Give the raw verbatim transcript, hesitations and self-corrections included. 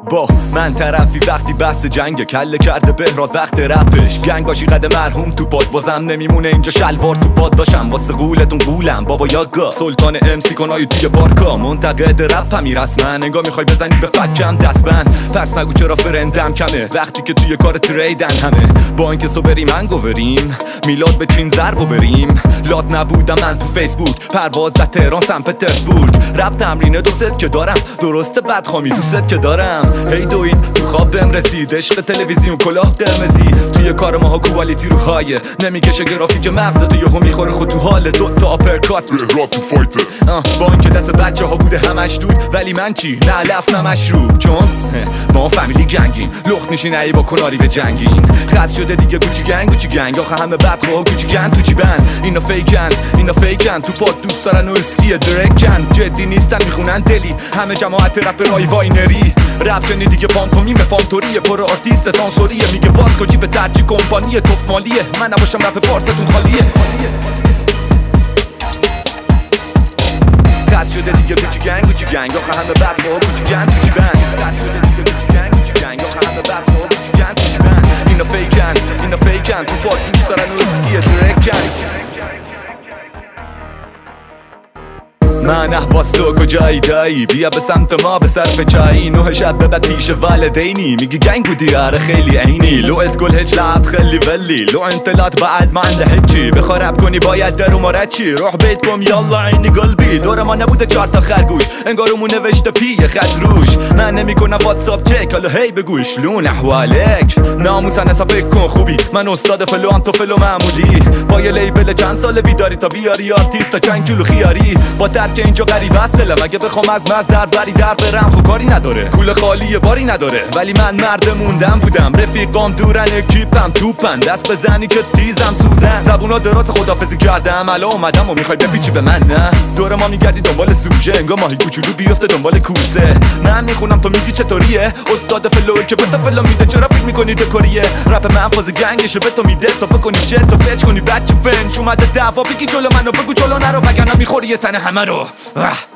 با من طرفی وقتی بحث جنگ کله کرده بهراد وقت رپش گنگ باشی قد مرحوم تو پاد بازم نمیمونه اینجا شلوار تو پاد داشم واسه قولتون قولم بابا یاگا سلطان امسی کنای توی بارکا منتقد رپ می رسمن انگار میخوای بزنی به فکم دستبند پس نگو چرا فرندم کمه وقتی که توی کار تریدن همه با اینکه سو بریم انگو بریم میلاد به چین ضربو بریم لات نبودم من تو فیسبوک پرواز از تهران سن پترزبورگ رپ تمرینه دو ست که دارم درسته بدخوامی دوست که دارم هی دوید تو خواب بهم رسید عشق تلویزیون کلاه قرمزی توی کار ماها کوالیتی رو هایه نمیکشه گرافیک مغز تو یهو میخوره خود تو حال دو تا آپرکات بهراد تو فایته با اینکه دست بچه ها بوده همش دود ولی من چی نه لف نه مشروب چون ما فامیلی گنگیم لخت میشین ای با کناری به جنگین خاص شده دیگه گوچی گنگ گوچی گنگ آخه همه بدخواه گوچی گن تو چی بند اینا فیکن اینا فیکن تو پاد دوست دارن و اسکی درکن جدی نیستن میخونن دلی همه جماعت رپ رای واینری رپ کنی دیگه پانتومیم فانتوریه پر آرتیست سانسوریه میگه باز کجی به ترچی کمپانیه توفمالیه من نباشم رپ فارستون خالیه خاص شده دیگه گوچی گنگ گوچی گنگ آخه همه بدخواه گوچی گن تو چی بند خاص شده دیگه گوچی گنگ گوچی گنگ آخه همه بدخواه گوچی گن تو چی بند اینا فیکن اینا فیکن تو پاد دوست دارن و اسکی درکن من احواز تو کجایی دایی بیا به سمت ما به صرف چایی نه شب به بعد پیش والدینی میگی گنگ بودی آره خیلی عینی لو تقول هیچ لعب خلی ولی لو انت لا تبعد ما عنده هیچی بخوا رپ کنی باید در اومارد چی روح بیت کم یالا عینی قلبی دور ما نبوده چهار تا خرگوش انگارمو نوشته پی خط روش من نمیکنم واتساپ چک حالا هی بگو شلون احوالک ناموسن اصلا فکر کن خوبی من استاد فلو هم تو فلو معمولی با یه لیبل چند سال بیداری تا بیاری آرتیست تا چند کیلو خیاری با که اینجا غریب است دلم اگه بخوام از مزدر وری در برم خب کاری نداره کوله خالی باری نداره ولی من مرد موندم بودم رفیقام دورن اکیپم توپن دست بزنی که تیزم سوزن زبونا دراز خدافزی کردم الان اومدم و میخوای بپیچی به من نه دور ما میگردی دنبال سوژه انگار ماهی کوچولو بیفته دنبال کوسه من میخونم تو میگی چطوریه استاد فلوی که به تو فلو میده چرا فکر میکنی دکوریه رپ من فاز گنگشه به تو میده تا بکنی جت تا فچ کنی بچه فنچ اومده دعوا بگی جلو منو بگو جلو نرو وگرنه میخوری یه تنه همه رو